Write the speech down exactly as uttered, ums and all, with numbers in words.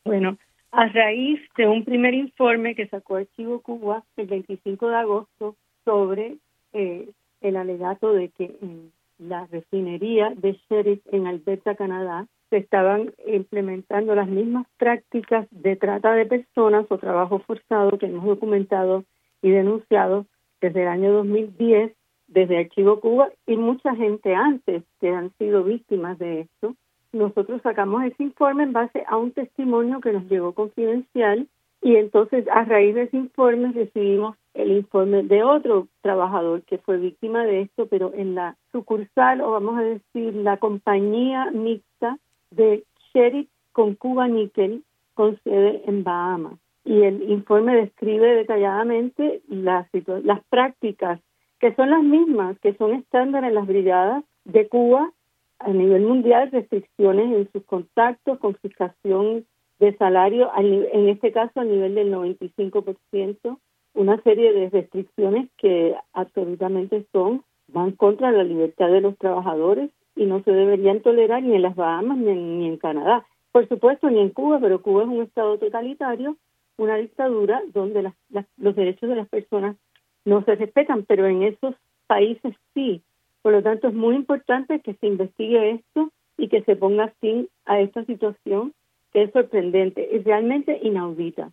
Bueno, a raíz de un primer informe que sacó Archivo Cuba el veinticinco de agosto sobre eh, el alegato de que en la refinería de Sheriff en Alberta, Canadá, se estaban implementando las mismas prácticas de trata de personas o trabajo forzado que hemos documentado y denunciado desde el año dos mil diez, desde Archivo Cuba, y mucha gente antes que han sido víctimas de esto. Nosotros sacamos ese informe en base a un testimonio que nos llegó confidencial, y entonces a raíz de ese informe recibimos el informe de otro trabajador que fue víctima de esto, pero en la sucursal, o vamos a decir la compañía mixta de Sheriff con Cuba Nickel, con sede en Bahamas. Y el informe describe detalladamente las, las prácticas que son las mismas, que son estándar en las brigadas de Cuba a nivel mundial, restricciones en sus contactos, confiscación de salario, en este caso a nivel del noventa y cinco por ciento, una serie de restricciones que absolutamente son, van contra la libertad de los trabajadores y no se deberían tolerar ni en las Bahamas ni en, ni en Canadá. Por supuesto, ni en Cuba, pero Cuba es un estado totalitario, una dictadura donde las, las, los derechos de las personas no se respetan, pero en esos países sí. Por lo tanto, es muy importante que se investigue esto y que se ponga fin a esta situación que es sorprendente y realmente inaudita.